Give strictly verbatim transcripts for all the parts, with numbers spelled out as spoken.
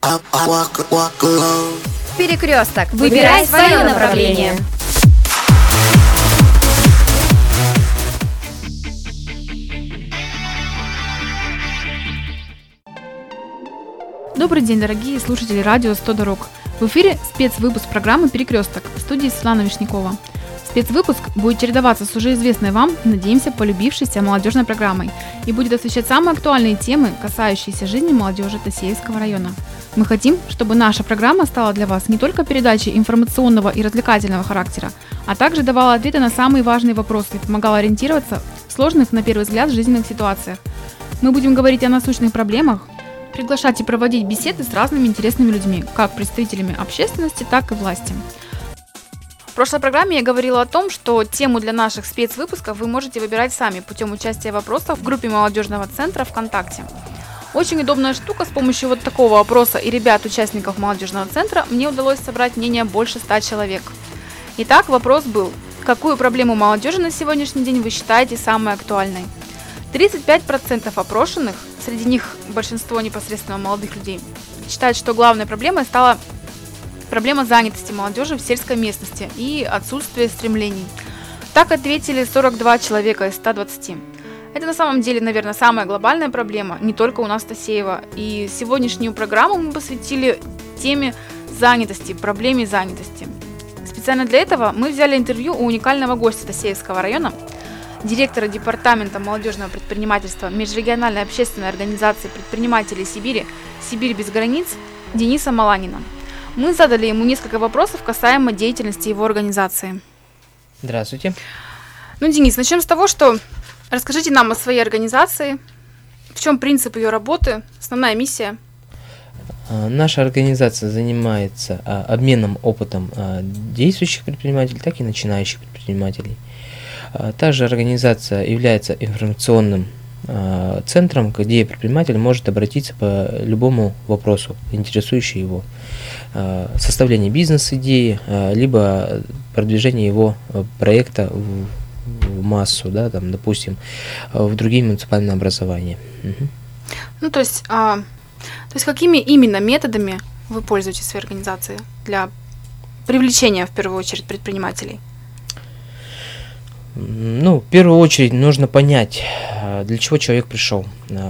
Перекресток. Выбирай свое направление. Добрый день, дорогие слушатели радио «сто дорог». В эфире спецвыпуск программы «Перекресток» в студии Светлана Вишнякова. Спецвыпуск будет чередоваться с уже известной вам, надеемся, полюбившейся молодежной программой и будет освещать самые актуальные темы, касающиеся жизни молодежи Тассеевского района. Мы хотим, чтобы наша программа стала для вас не только передачей информационного и развлекательного характера, а также давала ответы на самые важные вопросы и помогала ориентироваться в сложных, на первый взгляд, жизненных ситуациях. Мы будем говорить о насущных проблемах, приглашать и проводить беседы с разными интересными людьми, как представителями общественности, так и власти. В прошлой программе я говорила о том, что тему для наших спецвыпусков вы можете выбирать сами путем участия вопросов в группе молодежного центра ВКонтакте. Очень удобная штука, с помощью вот такого опроса и ребят, участников молодежного центра, мне удалось собрать мнение больше ста человек. Итак, вопрос был: какую проблему молодежи на сегодняшний день вы считаете самой актуальной? тридцать пять процентов опрошенных, среди них большинство непосредственно молодых людей, считают, что главной проблемой стала проблема занятости молодежи в сельской местности и отсутствие стремлений. Так ответили сорок два человека из ста двадцати. Это на самом деле, наверное, самая глобальная проблема, не только у нас в Тассеево. И сегодняшнюю программу мы посвятили теме занятости, проблеме занятости. Специально для этого мы взяли интервью у уникального гостя Тассеевского района, директора департамента молодежного предпринимательства межрегиональной общественной организации предпринимателей Сибири «Сибирь без границ» Дениса Маланина. Мы задали ему несколько вопросов касаемо деятельности его организации. Здравствуйте. Ну, Денис, начнем с того, что расскажите нам о своей организации, в чем принцип ее работы, основная миссия. Наша организация занимается обменом опытом действующих предпринимателей, так и начинающих предпринимателей. Также организация является информационным центром, где предприниматель может обратиться по любому вопросу, интересующему его. Составление бизнес-идеи, либо продвижение его проекта в, в массу, да, там, допустим, в другие муниципальные образования. Угу. Ну, то есть, а, то есть, какими именно методами вы пользуетесь в своей организации для привлечения, в первую очередь, предпринимателей? Ну, в первую очередь нужно понять, для чего человек пришел,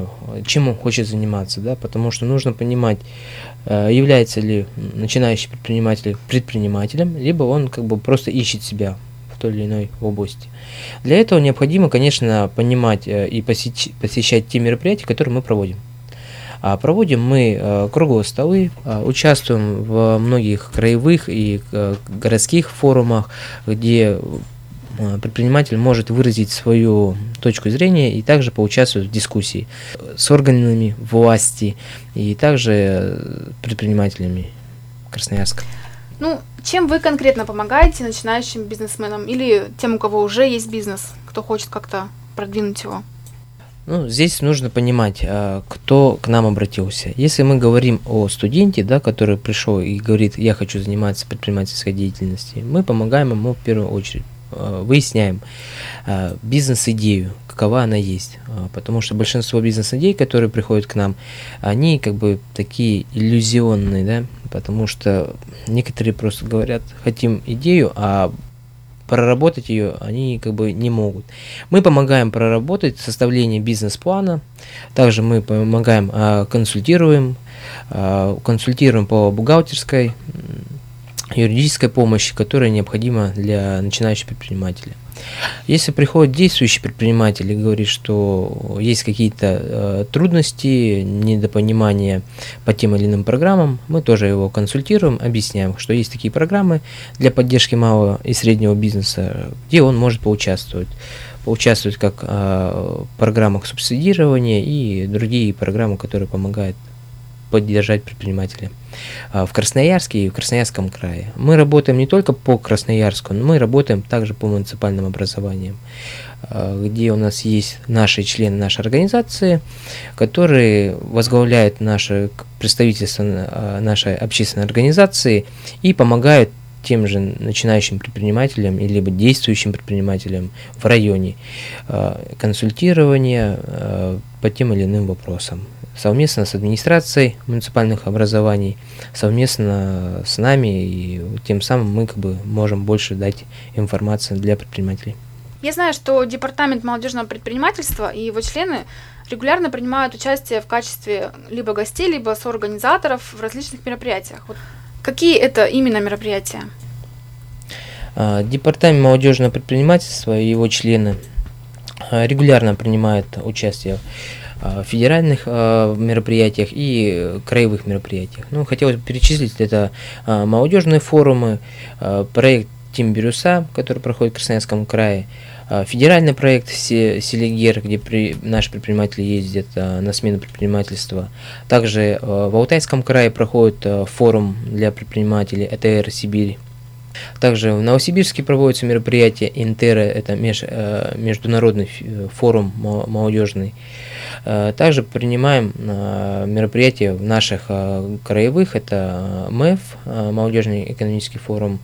чем он хочет заниматься, да, потому что нужно понимать, является ли начинающий предприниматель предпринимателем, либо он как бы просто ищет себя в той или иной области. Для этого необходимо, конечно, понимать и посещать, посещать те мероприятия, которые мы проводим. А проводим мы круглые столы, участвуем в многих краевых и городских форумах, где предприниматель может выразить свою точку зрения и также поучаствовать в дискуссии с органами власти и также предпринимателями Красноярска. Ну, чем вы конкретно помогаете начинающим бизнесменам или тем, у кого уже есть бизнес, кто хочет как-то продвинуть его? Ну, здесь нужно понимать, кто к нам обратился. Если мы говорим о студенте, да, который пришел и говорит: я хочу заниматься предпринимательской деятельностью, мы помогаем ему в первую очередь. Выясняем э, бизнес-идею, какова она есть, э, потому что большинство бизнес-идей, которые приходят к нам, они как бы такие иллюзионные, да, потому что некоторые просто говорят: хотим идею, а проработать ее они как бы не могут. Мы помогаем проработать составление бизнес-плана, также мы помогаем, э, консультируем, э, консультируем по бухгалтерской, юридической помощи, которая необходима для начинающих предпринимателей. Если приходит действующий предприниматель и говорит, что есть какие-то э, трудности, недопонимания по тем или иным программам, мы тоже его консультируем, объясняем, что есть такие программы для поддержки малого и среднего бизнеса, где он может поучаствовать. Поучаствовать как э, в программах субсидирования и другие программы, которые помогают поддержать предпринимателя в Красноярске и в Красноярском крае. Мы работаем не только по Красноярску, но мы работаем также по муниципальным образованиям, где у нас есть наши члены нашей организации, которые возглавляют наше представительство нашей общественной организации и помогают тем же начинающим предпринимателям или действующим предпринимателям в районе консультирования по тем или иным вопросам. совместно с администрацией муниципальных образований, совместно с нами, и тем самым мы как бы можем больше дать информации для предпринимателей. Я знаю, что Департамент молодежного предпринимательства и его члены регулярно принимают участие в качестве либо гостей, либо соорганизаторов в различных мероприятиях. Вот какие это именно мероприятия? Департамент молодежного предпринимательства и его члены регулярно принимают участие в федеральных мероприятиях и краевых мероприятиях. Ну, хотелось бы перечислить, это молодежные форумы, проект Тим Бирюса, который проходит в Красноярском крае, федеральный проект Селигер, где при, наши предприниматели ездят на смену предпринимательства. Также в Алтайском крае проходит форум для предпринимателей эй тэ эр Сибирь. Также в Новосибирске проводятся мероприятия Интера, это меж, международный форум молодежный. Также принимаем мероприятия в наших краевых, это МЭФ, молодежный экономический форум,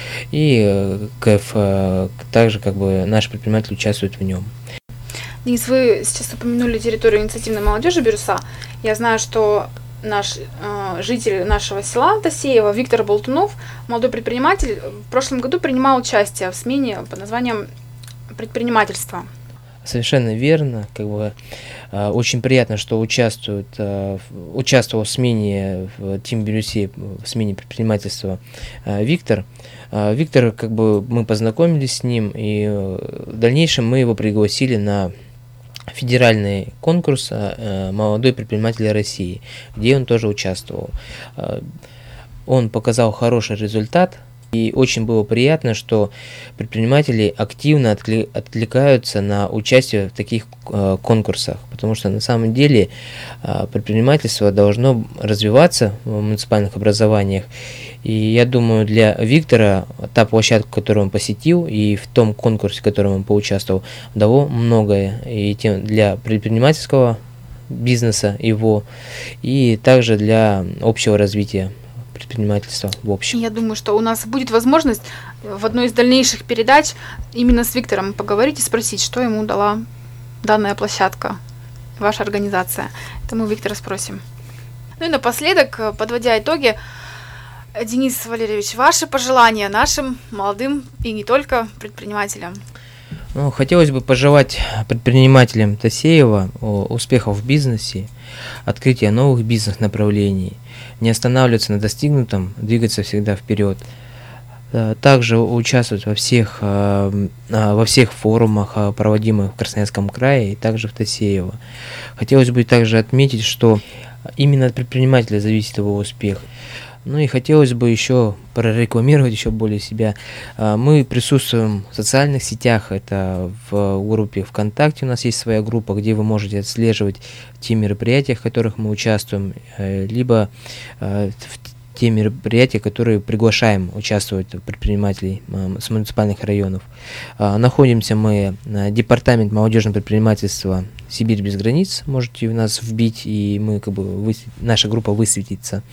и КЭФ, также как бы наши предприниматели участвуют в нем. Денис, вы сейчас упомянули территорию инициативной молодежи Бирюса. Я знаю, что наш э, житель нашего села Тасеева Виктор Болтунов, молодой предприниматель, в прошлом году принимал участие в смене под названием «Предпринимательство». Совершенно верно. Как бы, э, очень приятно, что участвует, э, участвовал в смене в Тим Бирюсе, в смене предпринимательства э, Виктор. Э, Виктор, как бы мы познакомились с ним, и э, в дальнейшем мы его пригласили на федеральный конкурс э, «Молодой предприниматель России», где он тоже участвовал. Э, он показал хороший результат, и очень было приятно, что предприниматели активно откли- откликаются на участие в таких э, конкурсах, потому что на самом деле э, предпринимательство должно развиваться в муниципальных образованиях. И я думаю, для Виктора та площадка, которую он посетил, и в том конкурсе, в котором он поучаствовал, дало многое и тем для предпринимательского бизнеса его, и также для общего развития предпринимательства в общем. Я думаю, что у нас будет возможность в одной из дальнейших передач именно с Виктором поговорить и спросить, что ему дала данная площадка, ваша организация. Это мы Виктора спросим. Ну и напоследок, подводя итоги, Денис Валерьевич, ваши пожелания нашим молодым и не только предпринимателям? Ну, хотелось бы пожелать предпринимателям Тасеева успехов в бизнесе, открытия новых бизнес-направлений, не останавливаться на достигнутом, двигаться всегда вперед. Также участвовать во всех, во всех форумах, проводимых в Красноярском крае и также в Тасеево. Хотелось бы также отметить, что именно от предпринимателя зависит его успех. Ну и хотелось бы еще прорекламировать еще более себя. Мы присутствуем в социальных сетях, это в группе ВКонтакте у нас есть своя группа, где вы можете отслеживать те мероприятия, в которых мы участвуем, либо в те мероприятия, которые приглашаем участвовать предпринимателей с муниципальных районов. Находимся мы на Департамент молодежного предпринимательства «Сибирь без границ», можете нас вбить, и мы, как бы, вы, наша группа высветится.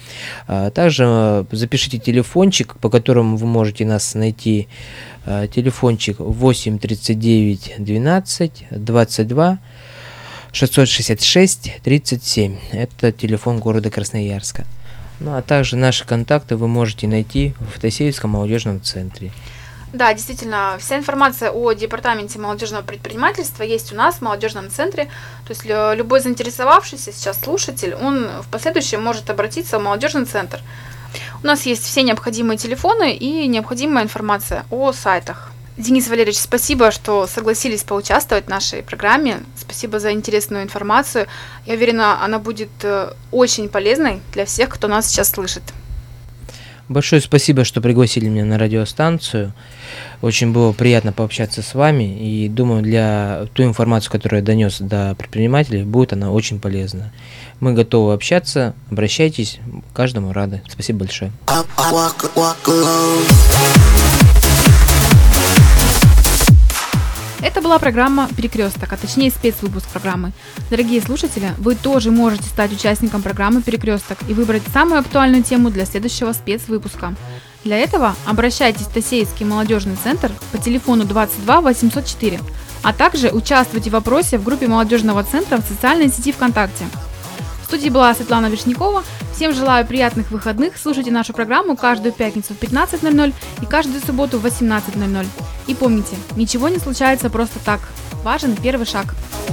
Также запишите телефончик, по которому вы можете нас найти. Телефончик восемь тридцать девять двенадцать двадцать два шестьсот шестьдесят шесть тридцать семь. Это телефон города Красноярска. Ну, а также наши контакты вы можете найти в Тасеевском молодежном центре. Да, действительно, вся информация о Департаменте молодежного предпринимательства есть у нас в молодежном центре. То есть любой заинтересовавшийся сейчас слушатель, он в последующем может обратиться в молодежный центр. У нас есть все необходимые телефоны и необходимая информация о сайтах. Денис Валерьевич, спасибо, что согласились поучаствовать в нашей программе. Спасибо за интересную информацию. Я уверена, она будет очень полезной для всех, кто нас сейчас слышит. Большое спасибо, что пригласили меня на радиостанцию. Очень было приятно пообщаться с вами. И думаю, для ту информацию, которую я донес до предпринимателей, будет она очень полезна. Мы готовы общаться. Обращайтесь. Каждому рады. Спасибо большое. Это была программа «Перекресток», а точнее спецвыпуск программы. Дорогие слушатели, вы тоже можете стать участником программы «Перекресток» и выбрать самую актуальную тему для следующего спецвыпуска. Для этого обращайтесь в Тасеевский молодежный центр по телефону двадцать два восемьсот четыре, а также участвуйте в опросе в группе молодежного центра в социальной сети ВКонтакте. студии была Светлана Вишнякова. Всем желаю приятных выходных. Слушайте нашу программу каждую пятницу в пятнадцать ноль ноль и каждую субботу в восемнадцать ноль ноль. И помните, ничего не случается просто так. Важен первый шаг.